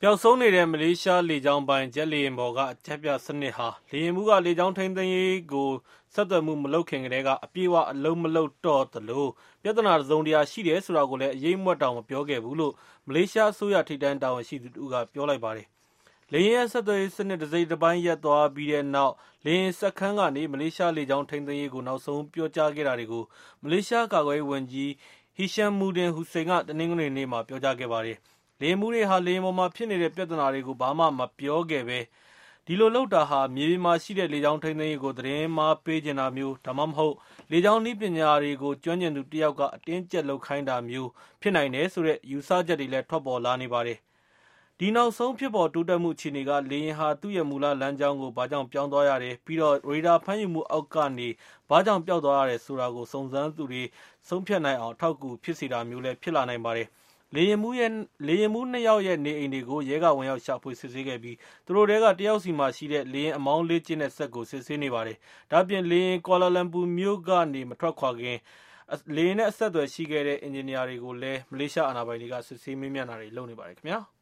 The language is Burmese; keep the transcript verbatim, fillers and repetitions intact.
ပျောက်ဆုံးနေတဲ့မလေးရှားလေကြောင်းပိုင်ဂျက်လေယာဉ်ပေါ်ကအချက်ပြစနစ်ဟာလေယာဉ်မှုကလေကြောင်းထိန်းသိမ်းရေးကိုဆက်သွယ်မှုမလုပ်ခင်ကတည်းကအပြေအဝအလုံးမလုံးတော့သလိုပြဿနာစုံတရားရှိတယ်ဆိုတာကိုလည်းအရေးမွက်တောင်မပြောခဲ့ဘူးလို့မလေးရှားအစိုးရထိပ်တန်းတာဝန်ရှိသူတို့ကပြောလိုက်ပါတယ်။လေယာဉ်ရဲ့ဆက်သွယ်ရေးစနစ်တစ်စိတ်တစ်ပိုင်းရပ်သွားပြီးတဲ့နောက်လေယာဉ်စက်ခန်းကနေမလေးရှားလေကြောင်းထိန်းသိမ်းရေးကိုနောက်ဆုံးပြောကြားခဲ့တာတွေကိုမလေးရှားကာကွယ်ရေးဝန်ကြီးဟီရှမ်မူဒင်ဟူစိန်ကတနင်္ဂနွေနေ့မှာပြောကြားခဲ့ပါတယ်။လေယာဉ်မှုတွေဟာလေယာဉ်ပေါ်မှာဖြစ်နေတဲ့ပြဿနာတွေကိုဘာမှမပြောခဲ့ပဲဒီလိုလုပ်တာဟာမြေပြင်မှာရှိတဲ့လေကြောင်းထိန်းသိမ်းရေးကိုသတင်းမှားပေးကျင်တာမျိုးဒါမှမဟုတ်လေကြောင်းနည်းပညာတွေကိုကျွမ်းကျင်သူတယောက်ကအတင်းကျပ်လုပ်ခိုင်းတာမျိုးဖြစ်နိုင်တယ်ဆိုတဲ့ယူဆချက်တွေလည်းထွက်ပေါ်လာနေပါတယ်။ဒီနောက်ဆုံးဖြစ်ပေါ်တိုးတက်မှုအခြေအနေကလေယာဉ်ဟာသူ့ရဲ့မူလလမ်းကြောင်းကိုဘာကြောင့်ပြောင်းသွားရတယ်ပြီးတော့ရေဒါဖမ်းယူမှုအောက်ကနေဘာကြောင့်ပျောက်သွားရတယ်ဆိုတာကိုစုံစမ်းသူတွေဆုံးဖြတ်နိုင်အောင်အထောက်အကူဖြစ်စေတာမျိုးလည်းဖြစ်လာနိုင်ပါတယ်။လေယာဉ်မှုရဲ့လေယာဉ်မှုနှစ်ယောက်ရဲ့နေအိမ်တွေကိုရဲကဝင်ရောက်ရှာဖွေစစ်ဆေးခဲ့ပြီးသူတို့တွေကတယောက်စီမှရှိတဲ့လေယာဉ်အမောင်းလေးကျင်းတဲ့ဆက်ကိုစစ်ဆေးနေပါတယ်။ဒါ့အပြင်လေယာဉ်ကွာလာလမ်ပူမြို့ကနေမထွက်ခွာခင်လေယာဉ်နဲ့အဆက်အသွယ်ရှိခဲ့တဲ့အင်ဂျင်နီယာတွေကိုလည်းမလေးရှားအာဏာပိုင်တွေကစစ်ဆေးမေးမြန်းတာတွေလုပ်နေပါတယ်ခင်ဗျာ။